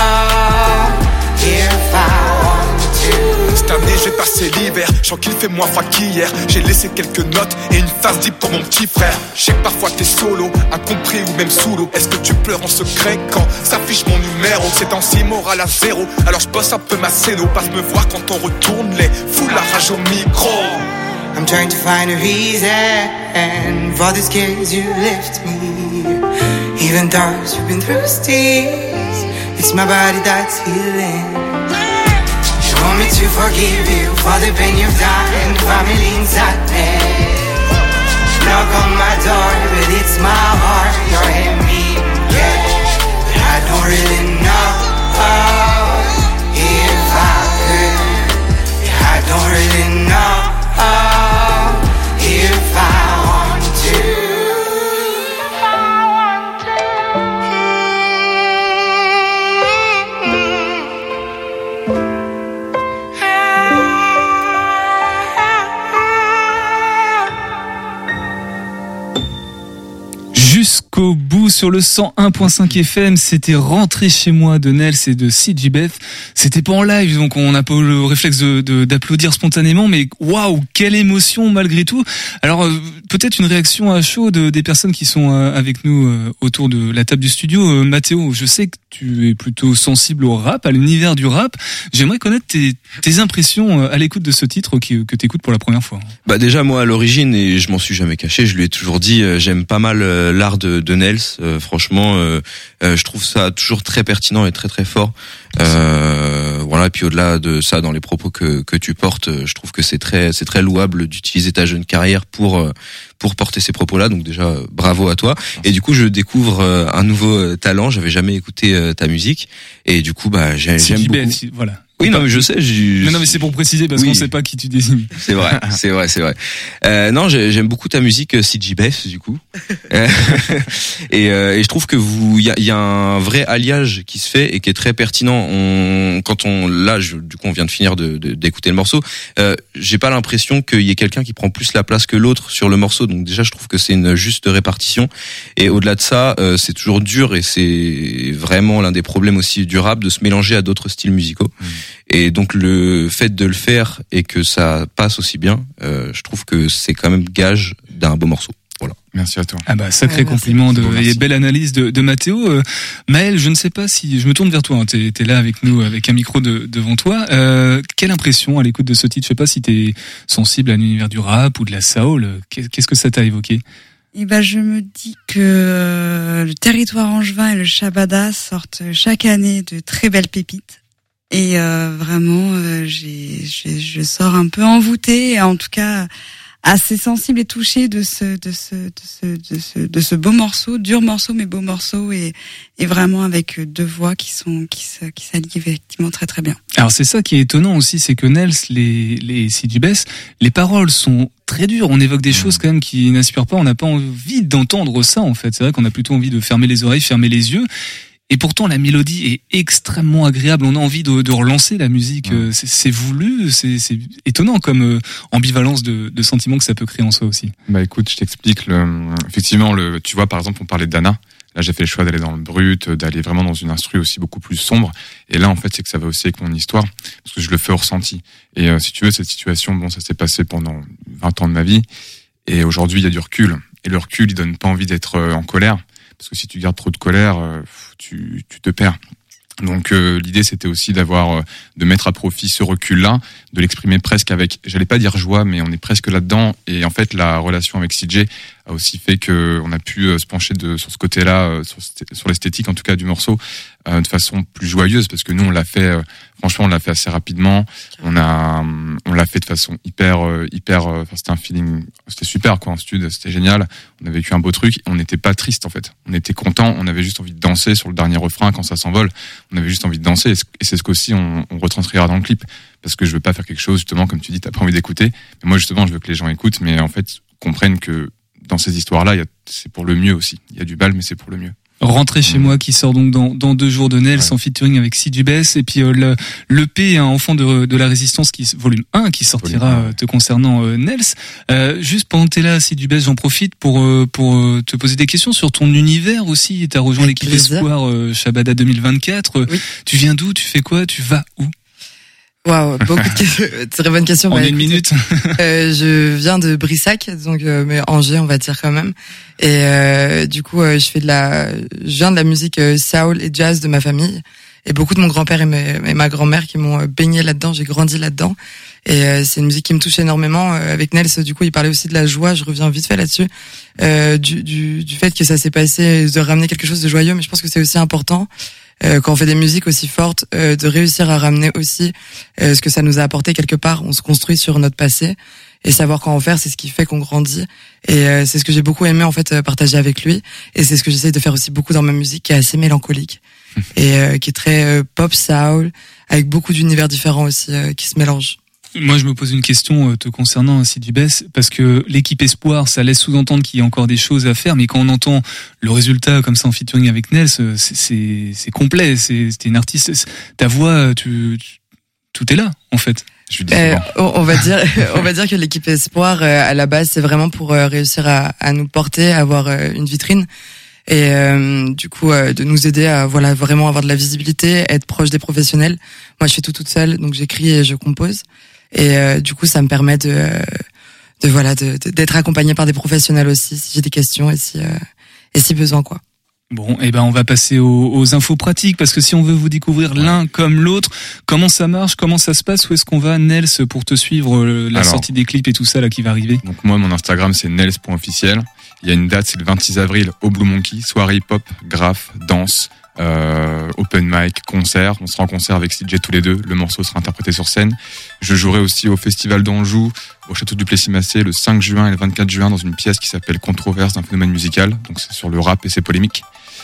if I want to. Cette année j'ai passé l'hiver, je sens qu'il fait moins froid qu'hier. J'ai laissé quelques notes et une phase deep pour mon petit frère. Je sais que parfois t'es solo, incompris ou même sous l'eau. Est-ce que tu pleures en secret quand s'affiche mon numéro? C'est temps-ci moral à zéro, alors je bosse un peu ma scéno. Passe me voir quand on retourne les fous la rage au micro. I'm trying to find a reason for the scars you left me. Even though you've been through tears, it's my body that's healing. You want me to forgive you for the pain you've done, family inside me. Knock on my door, but it's my heart you're in me. Yeah, I don't really know if I could. Yeah, I don't really know if I want to. Jusqu'au bout sur le 101.5 FM, c'était Rentré chez moi de Nels et de CJ Beth. C'était pas en live, donc on n'a pas eu le réflexe d'applaudir spontanément, mais waouh, quelle émotion malgré tout. Alors peut-être une réaction à chaud des personnes qui sont avec nous autour de la table du studio. Mathéo, je sais que tu es plutôt sensible au rap, à l'univers du rap. J'aimerais connaître tes impressions à l'écoute de ce titre que t'écoutes pour la première fois. Bah déjà moi à l'origine, et je m'en suis jamais caché, je lui ai toujours dit, j'aime pas mal l'art de Nels. Franchement, je trouve ça toujours très pertinent et très très fort. Voilà, et puis au-delà de ça, dans les propos que tu portes, je trouve que c'est très louable d'utiliser ta jeune carrière pour porter ces propos-là. Donc déjà, bravo à toi. Et du coup, je découvre un nouveau talent. J'avais jamais écouté ta musique, et du coup, bah j'aime beaucoup. Voilà. Oui, non, mais je sais. Non, mais c'est pour préciser parce qu'on sait pas qui tu désignes. C'est vrai. Non, j'aime beaucoup ta musique, CJ Beth, du coup. Et je trouve que il y a un vrai alliage qui se fait et qui est très pertinent. Du coup, on vient de finir d'écouter le morceau. J'ai pas l'impression qu'il y ait quelqu'un qui prend plus la place que l'autre sur le morceau. Donc déjà, je trouve que c'est une juste répartition. Et au-delà de ça, c'est toujours dur, et c'est vraiment l'un des problèmes aussi du rap, de se mélanger à d'autres styles musicaux. Et donc le fait de le faire et que ça passe aussi bien, je trouve que c'est quand même gage d'un beau morceau. Voilà. Merci à toi. Ah bah sacré compliment et belle analyse de Mathéo. Maël, je ne sais pas si je me tourne vers toi. Hein, t'es là avec nous avec un micro devant toi. Quelle impression à l'écoute de ce titre? Je sais pas si t'es sensible à l'univers du rap ou de la soul. Qu'est-ce que ça t'a évoqué? Et ben je me dis que le territoire angevin et le Shabada sortent chaque année de très belles pépites. Et vraiment, je sors un peu envoûtée, en tout cas assez sensible et touchée de ce beau morceau, dur morceau mais beau morceau, et vraiment avec deux voix qui s'allient effectivement très très bien. Alors c'est ça qui est étonnant aussi, c'est que Nels, les CJ Beth, les paroles sont très dures. On évoque des choses quand même qui n'inspirent pas. On n'a pas envie d'entendre ça en fait. C'est vrai qu'on a plutôt envie de fermer les oreilles, fermer les yeux. Et pourtant, la mélodie est extrêmement agréable. On a envie de relancer la musique. C'est voulu. C'est étonnant comme ambivalence de sentiments que ça peut créer en soi aussi. Bah écoute, je t'explique. Effectivement, tu vois, par exemple, on parlait de Dana. Là, j'ai fait le choix d'aller dans le brut, d'aller vraiment dans une instru aussi beaucoup plus sombre. Et là, en fait, c'est que ça va aussi avec mon histoire, parce que je le fais au ressenti. Et si tu veux, cette situation, bon, ça s'est passé pendant 20 ans de ma vie. Et aujourd'hui, il y a du recul. Et le recul, il donne pas envie d'être en colère. Parce que si tu gardes trop de colère, tu te perds. Donc l'idée c'était aussi de mettre à profit ce recul-là, de l'exprimer presque avec, j'allais pas dire joie, mais on est presque là-dedans. Et en fait la relation avec CJ a aussi fait que on a pu se pencher sur ce côté-là, sur l'esthétique en tout cas du morceau, de façon plus joyeuse, parce que nous on l'a fait, franchement on l'a fait assez rapidement. On l'a fait de façon hyper, c'était un feeling, c'était super quoi en studio, c'était génial. On a vécu un beau truc, on n'était pas triste en fait, on était content, on avait juste envie de danser sur le dernier refrain quand ça s'envole. On avait juste envie de danser, et c'est ce qu'aussi on retranscrira dans le clip, parce que je veux pas faire quelque chose justement comme tu dis, t'as pas envie d'écouter. Mais moi justement je veux que les gens écoutent, mais en fait comprennent que dans ces histoires-là, c'est pour le mieux aussi. Il y a du bal, mais c'est pour le mieux. Rentrer chez moi qui sort donc dans 2 jours de Nels en featuring avec Sid Dubès, et puis l'EP Enfant de la Résistance volume 1 qui sortira te concernant Nels. Juste pendant que t'es là, Sid Dubès, j'en profite pour te poser des questions sur ton univers aussi. T'as rejoint l'équipe Espoir Shabada 2024. Oui. Tu viens d'où? Tu fais quoi? Tu vas où? Waouh, beaucoup de questions. Très bonne question. En une minute. Je viens de Brissac, donc mais Angers, on va dire quand même. Et du coup, je viens de la musique soul et jazz de ma famille. Et beaucoup de mon grand-père et ma grand-mère qui m'ont baigné là-dedans. J'ai grandi là-dedans. Et c'est une musique qui me touche énormément. Avec Nels, du coup, il parlait aussi de la joie. Je reviens vite fait là-dessus. Du fait que ça s'est passé, de ramener quelque chose de joyeux. Mais je pense que c'est aussi important. Quand on fait des musiques aussi fortes, de réussir à ramener aussi ce que ça nous a apporté quelque part. On se construit sur notre passé, et savoir quoi en faire, c'est ce qui fait qu'on grandit. Et c'est ce que j'ai beaucoup aimé en fait partager avec lui, et c'est ce que j'essaie de faire aussi beaucoup dans ma musique, qui est assez mélancolique et qui est très pop soul, avec beaucoup d'univers différents aussi qui se mélangent. Moi, je me pose une question te concernant, Sid Dubès, parce que l'équipe Espoir, ça laisse sous-entendre qu'il y a encore des choses à faire, mais quand on entend le résultat comme ça en featuring avec Nels, c'est complet. T'es une artiste, ta voix, tout est là, en fait. On va dire que l'équipe Espoir, à la base, c'est vraiment pour réussir à nous porter, à avoir une vitrine. Et du coup de nous aider à vraiment avoir de la visibilité, être proche des professionnels. Moi, je fais tout toute seule, donc j'écris et je compose. Et du coup, ça me permet d'être accompagné par des professionnels aussi, si j'ai des questions et si besoin quoi. Bon, et ben on va passer aux infos pratiques, parce que si on veut vous découvrir l'un comme l'autre, comment ça marche, comment ça se passe, où est-ce qu'on va, Nels, pour te suivre la sortie des clips et tout ça là qui va arriver? Donc moi, mon Instagram c'est nels.officiel. Il y a une date, c'est le 26 avril au Blue Monkey, soirée hip-hop, graphe, danse, open mic, concert. On sera en concert avec CJ tous les deux. Le morceau sera interprété sur scène. Je jouerai aussi au Festival d'Anjou, au Château du Plessis-Massé, le 5 juin et le 24 juin dans une pièce qui s'appelle Controverse d'un phénomène musical. Donc c'est sur le rap et ses polémiques.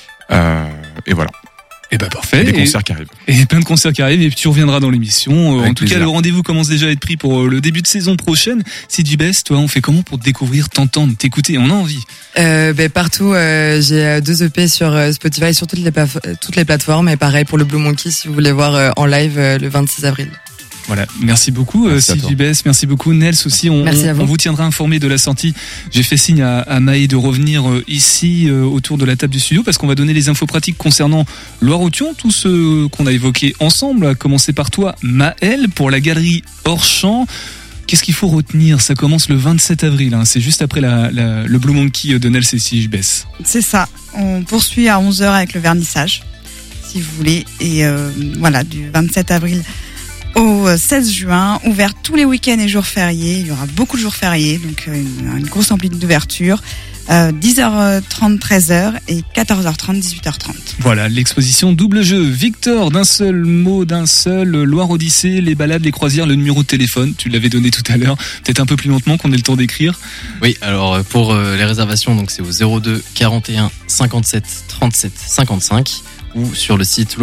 Et voilà. Et bah parfait. Et des concerts qui arrivent. Et plein de concerts qui arrivent, et puis tu reviendras dans l'émission. En tout plaisir. cas, le rendez-vous commence déjà à être pris pour le début de saison prochaine. Sid Dubès, toi, on fait comment pour te découvrir, t'entendre, t'écouter? On a envie. Partout, j'ai 2 EP sur Spotify, sur toutes les plateformes, et pareil pour le Blue Monkey si vous voulez voir en live le 26 avril. Voilà, merci beaucoup Sid Dubès, merci beaucoup Nels aussi. On vous tiendra informé de la sortie. J'ai fait signe à Maë de revenir ici autour de la table du studio, parce qu'on va donner les infos pratiques concernant Loire-Othion, tout ce qu'on a évoqué ensemble, à commencer par toi Maëlle pour la galerie Hors-Champ. Qu'est-ce qu'il faut retenir? Ça commence le 27 avril, hein. C'est juste après le Blue Monkey de Nels et Sid Dubès. C'est ça, on poursuit à 11h avec le vernissage, si vous voulez, et du 27 avril au 16 juin, ouvert tous les week-ends et jours fériés. Il y aura beaucoup de jours fériés, donc une grosse amplitude d'ouverture. 10h30, 13h et 14h30, 18h30. Voilà, l'exposition double jeu. Victor, d'un seul mot, d'un seul, Loire-Odyssée, les balades, les croisières, le numéro de téléphone, tu l'avais donné tout à l'heure, peut-être un peu plus lentement qu'on ait le temps d'écrire. Oui, alors pour les réservations, donc c'est au 02 41 57 37 55 ou sur le site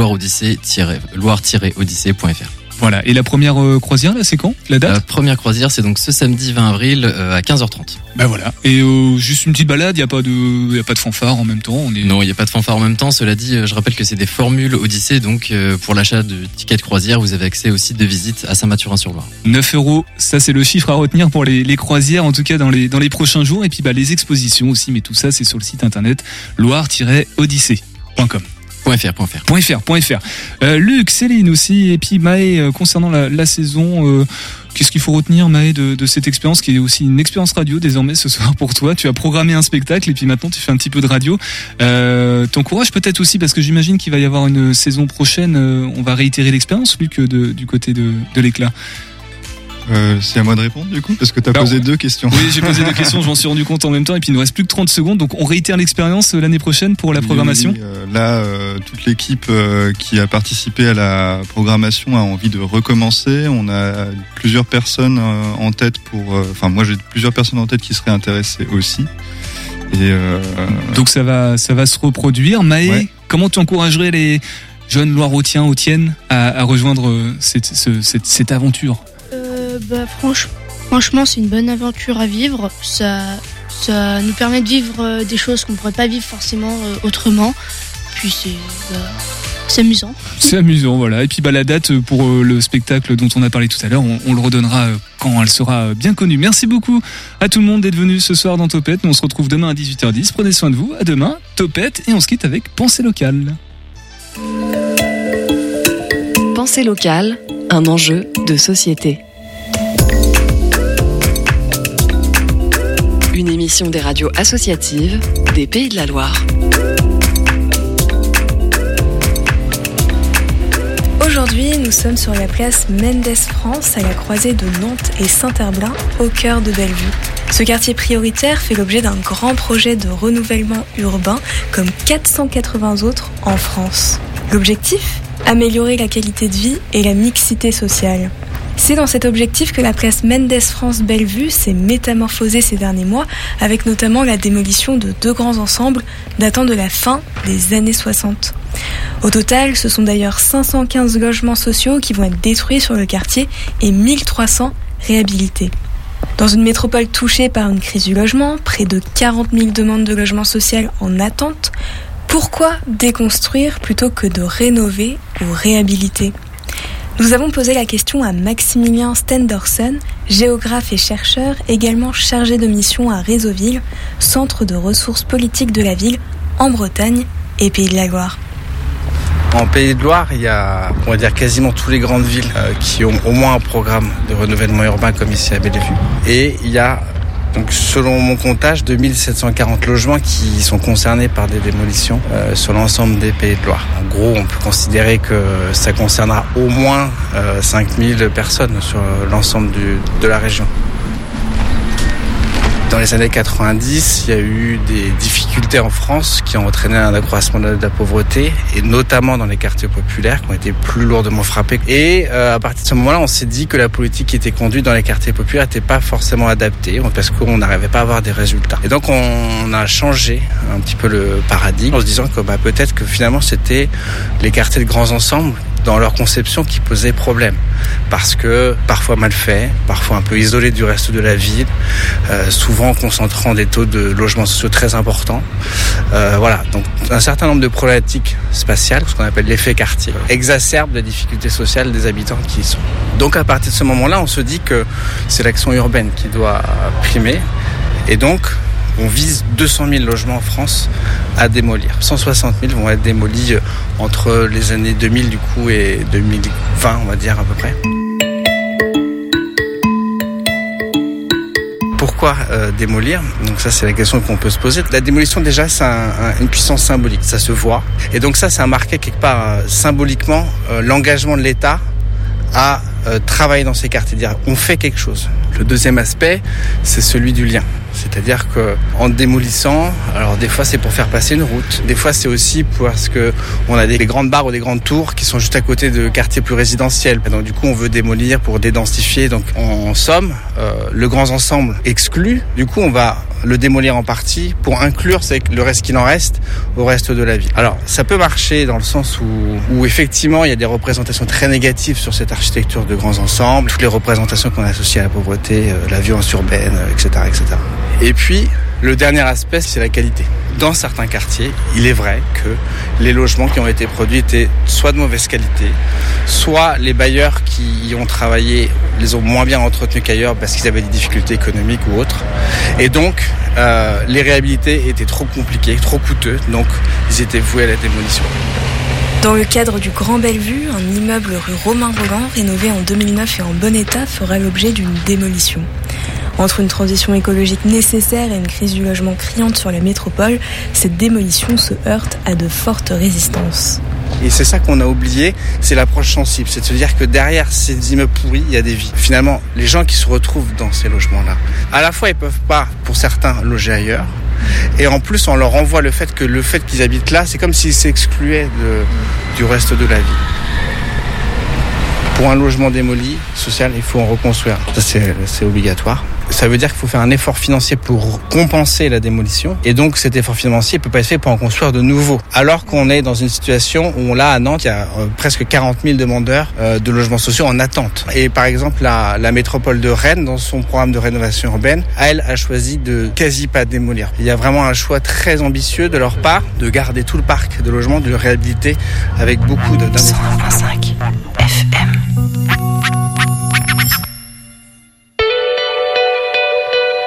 loire-odyssée.fr. Voilà, et la première croisière là, c'est quand, la date? La première croisière, c'est donc ce samedi 20 avril à 15h30. Ben voilà, et juste une petite balade, il y a pas de fanfare en même temps, Non, il y a pas de fanfare en même temps. Cela dit, je rappelle que c'est des formules Odyssée, donc pour l'achat de tickets de croisière, vous avez accès au site de visite à Saint-Mathurin-sur-Loire. 9€, ça c'est le chiffre à retenir pour les croisières, en tout cas dans les prochains jours, et puis les expositions aussi, mais tout ça c'est sur le site internet loire-odyssée.com. .fr. Luc, Céline aussi, et puis Maë, concernant la saison, qu'est-ce qu'il faut retenir, Maë, de cette expérience qui est aussi une expérience radio désormais ce soir pour toi? Tu as programmé un spectacle et puis maintenant tu fais un petit peu de radio. T'encourages peut-être aussi, parce que j'imagine qu'il va y avoir une saison prochaine, on va réitérer l'expérience, Luc, du côté de l'éclat. C'est à moi de répondre du coup, parce que tu as posé 2 questions. Oui, j'ai posé 2 questions, je m'en suis rendu compte en même temps, et puis il nous reste plus que 30 secondes, donc on réitère l'expérience l'année prochaine pour la programmation. Oui, là, toute l'équipe qui a participé à la programmation a envie de recommencer. On a plusieurs personnes en tête moi j'ai plusieurs personnes en tête qui seraient intéressées aussi. Et donc ça va se reproduire. Maë, comment tu encouragerais les jeunes Loirotiens, Hautiennes à rejoindre cette aventure? Franchement, c'est une bonne aventure à vivre. Ça nous permet de vivre des choses qu'on ne pourrait pas vivre forcément autrement. Puis c'est amusant. C'est amusant, voilà. Et puis la date pour le spectacle dont on a parlé tout à l'heure, on le redonnera quand elle sera bien connue. Merci beaucoup à tout le monde d'être venu ce soir dans Topette. Nous on se retrouve demain à 18h10. Prenez soin de vous. À demain, Topette. Et on se quitte avec Pensée locale. Pensée locale, un enjeu de société. Une émission des radios associatives des Pays de la Loire. Aujourd'hui, nous sommes sur la place Mendes France, à la croisée de Nantes et Saint-Herblain, au cœur de Bellevue. Ce quartier prioritaire fait l'objet d'un grand projet de renouvellement urbain, comme 480 autres en France. L'objectif ? Améliorer la qualité de vie et la mixité sociale. C'est dans cet objectif que la place Mendes France Bellevue s'est métamorphosée ces derniers mois, avec notamment la démolition de 2 grands ensembles datant de la fin des années 60. Au total, ce sont d'ailleurs 515 logements sociaux qui vont être détruits sur le quartier et 1300 réhabilités. Dans une métropole touchée par une crise du logement, près de 40 000 demandes de logement social en attente, pourquoi déconstruire plutôt que de rénover ou réhabiliter ? Nous avons posé la question à Maximilien Stenderson, géographe et chercheur, également chargé de mission à Réseauville, centre de ressources politiques de la ville, en Bretagne et Pays de la Loire. En Pays de Loire, il y a, on va dire, quasiment toutes les grandes villes qui ont au moins un programme de renouvellement urbain comme ici à Bellevue. Et il y a, donc, selon mon comptage, 2740 logements qui sont concernés par des démolitions sur l'ensemble des Pays de Loire. En gros, on peut considérer que ça concernera au moins 5000 personnes sur l'ensemble de la région. Dans les années 90, il y a eu des difficultés en France qui ont entraîné un accroissement de la pauvreté, et notamment dans les quartiers populaires qui ont été plus lourdement frappés. Et à partir de ce moment-là, on s'est dit que la politique qui était conduite dans les quartiers populaires n'était pas forcément adaptée, parce qu'on n'arrivait pas à avoir des résultats. Et donc on a changé un petit peu le paradigme en se disant que peut-être que finalement c'était les quartiers de grands ensembles dans leur conception qui posait problème, parce que parfois mal fait, parfois un peu isolé du reste de la ville, souvent concentrant des taux de logements sociaux très importants. Voilà, donc un certain nombre de problématiques spatiales, ce qu'on appelle l'effet quartier, exacerbe la difficulté sociale des habitants qui y sont. Donc à partir de ce moment-là, on se dit que c'est l'action urbaine qui doit primer, et donc on vise 200 000 logements en France à démolir. 160 000 vont être démolis entre les années 2000 du coup et 2020, on va dire à peu près. Pourquoi démolir ? Donc ça, c'est la question qu'on peut se poser. La démolition, déjà, c'est une puissance symbolique, ça se voit. Et donc ça a marqué quelque part symboliquement l'engagement de l'État à travailler dans ces quartiers, dire on fait quelque chose. Le deuxième aspect, c'est celui du lien. C'est-à-dire que en démolissant, alors des fois c'est pour faire passer une route, des fois c'est aussi parce que on a des grandes barres ou des grandes tours qui sont juste à côté de quartiers plus résidentiels. Et donc du coup on veut démolir pour dédensifier. Donc en somme, le grand ensemble exclu. Du coup on va le démolir en partie pour inclure le reste qu'il en reste au reste de la ville. Alors ça peut marcher dans le sens où effectivement il y a des représentations très négatives sur cette architecture de grands ensembles, toutes les représentations qu'on associe à la pauvreté, la violence urbaine, etc., etc. Et puis, le dernier aspect, c'est la qualité. Dans certains quartiers, il est vrai que les logements qui ont été produits étaient soit de mauvaise qualité, soit les bailleurs qui y ont travaillé les ont moins bien entretenus qu'ailleurs parce qu'ils avaient des difficultés économiques ou autres. Et donc, les réhabiliter étaient trop compliqués, trop coûteux, donc ils étaient voués à la démolition. Dans le cadre du Grand Bellevue, un immeuble rue Romain-Rolland, rénové en 2009 et en bon état, fera l'objet d'une démolition. Entre une transition écologique nécessaire et une crise du logement criante sur la métropole, cette démolition se heurte à de fortes résistances. Et c'est ça qu'on a oublié, c'est l'approche sensible. C'est de se dire que derrière ces immeubles pourris, il y a des vies. Finalement, les gens qui se retrouvent dans ces logements-là, à la fois, ils peuvent pas, pour certains, loger ailleurs. Et en plus, on leur renvoie le fait qu'ils habitent là, c'est comme s'ils s'excluaient du reste de la vie. Pour un logement démoli, social, il faut en reconstruire. Ça, c'est obligatoire. Ça veut dire qu'il faut faire un effort financier pour compenser la démolition. Et donc, cet effort financier ne peut pas être fait pour en construire de nouveaux. Alors qu'on est dans une situation où, là, à Nantes, il y a presque 40 000 demandeurs de logements sociaux en attente. Et par exemple, la métropole de Rennes, dans son programme de rénovation urbaine, elle a choisi de quasi pas démolir. Il y a vraiment un choix très ambitieux de leur part de garder tout le parc de logements, de le réhabiliter avec beaucoup d'investissement. 101.5